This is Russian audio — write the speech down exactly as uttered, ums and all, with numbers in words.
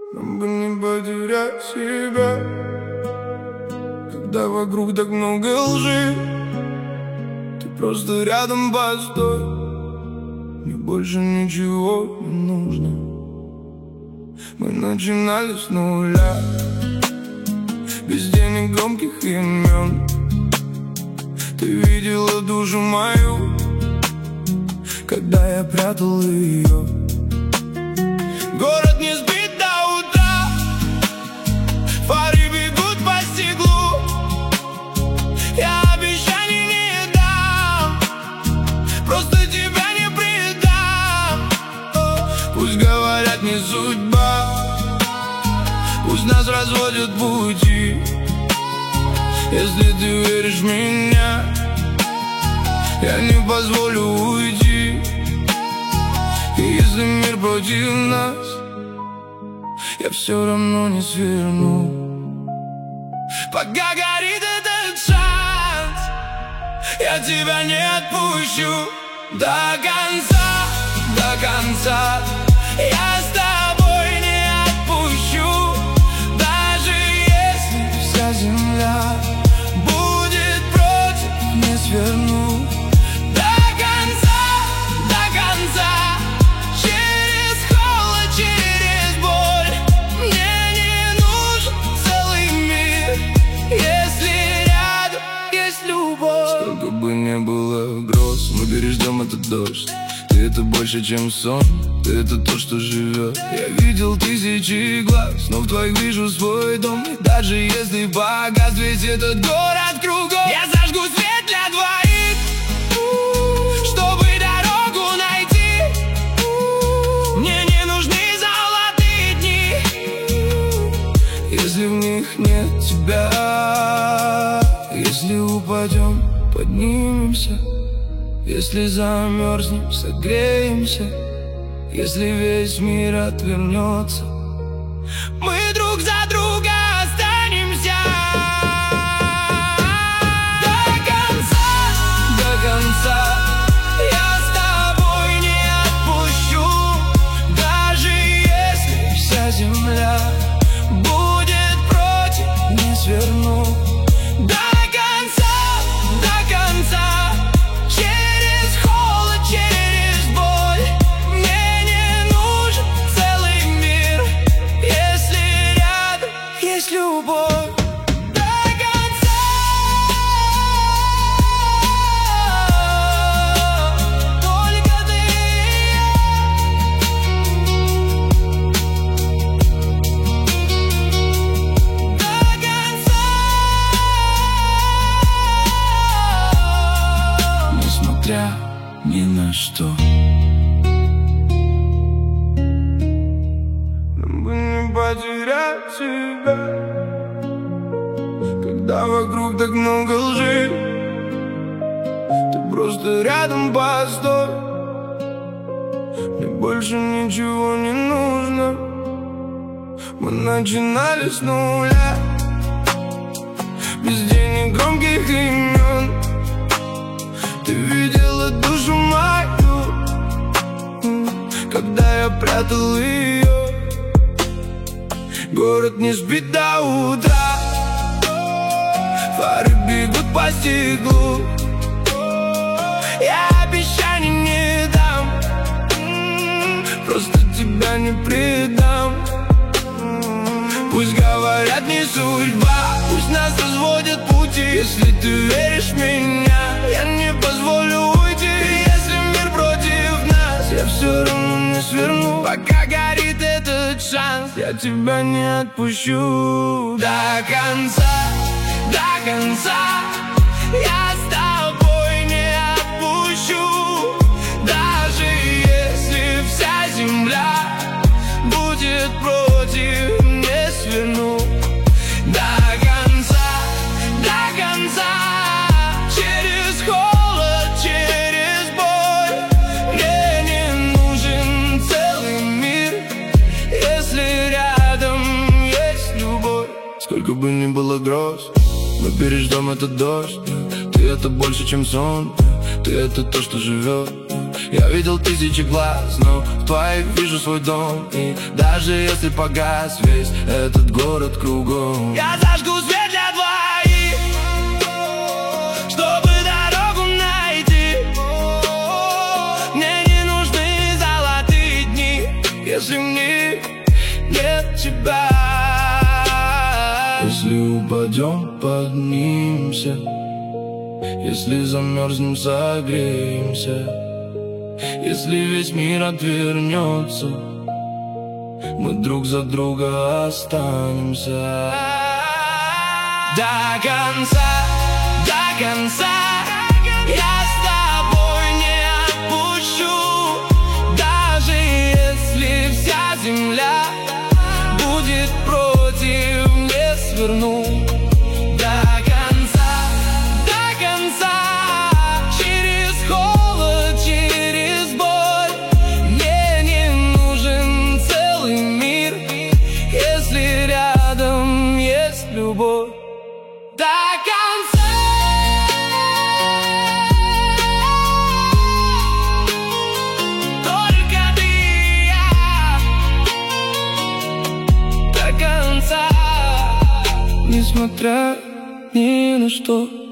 Нам бы не потерять себя, когда вокруг так много лжи. Ты просто рядом постой, мне больше ничего не нужно. Мы начинали с нуля, без денег, громких имен. Ты видела душу мою, когда я прятал ее. Город не спит до утра, фары бегут по стеклу. Я обещаний не дам, просто тебя не предам. Пусть говорят, не судьба, пусть нас разводят пути. Если ты веришь в меня, я не позволю уйти. И если мир против нас, я все равно не сверну. Пока горит этот шанс, я тебя не отпущу. До конца, до конца я с тобой не отпущу. Даже если вся земля будет против, не сверну. Сколько бы не было гроз, мы переждем этот дождь. Ты это больше, чем сон, ты это то, что живет. Я видел тысячи глаз, но в твоих вижу свой дом. И даже если погас весь этот город кругом, я зажгу свет для двоих, чтобы дорогу найти. Мне не нужны золотые дни, если в них нет тебя. Если упадем, поднимемся, если замерзнем, согреемся. Если весь мир отвернется, мы друг за друга останемся. До конца, до конца я с тобой не отпущу. Даже если вся земля будет против, не сверну. Любовь до конца, только ты и я. До конца, несмотря ни на что. Нам бы не потерять себя, когда вокруг так много лжи. Ты просто рядом постой, мне больше ничего не нужно. Мы начинали с нуля, без денег, громких имен. Ты видела душу мою, когда я прятал ее. Город не спит до утра, фары бегут по стеклу. Я обещаний не дам, просто тебя не предам. Пусть говорят, не судьба, пусть нас разводят пути. Если ты веришь в меня, я не позволю уйти. И если мир против нас, я все равно не сверну. Пока горит этот шанс, я тебя не отпущу. До конца, до конца я с тобой не отпущу. Даже если вся земля будет против, не сверну. До конца, до конца, через холод, через боль. Мне не нужен целый мир, если рядом есть любовь. Сколько бы ни было гроз, мы переждем этот дождь. Ты это больше, чем сон, ты это то, что живет. Я видел тысячи глаз, но в твоих вижу свой дом. И даже если погас весь этот город кругом, я зажгу свет для двоих, чтобы дорогу найти. Мне не нужны золотые дни, если в них нет тебя. Если упадем, поднимемся, если замерзнем, согреемся. Если весь мир отвернется, мы друг за друга останемся. До конца, до конца я с тобой не отпущу. Даже если вся земля будет против, не сверну. Любовь до конца, только ты и я, до конца, несмотря ни на что.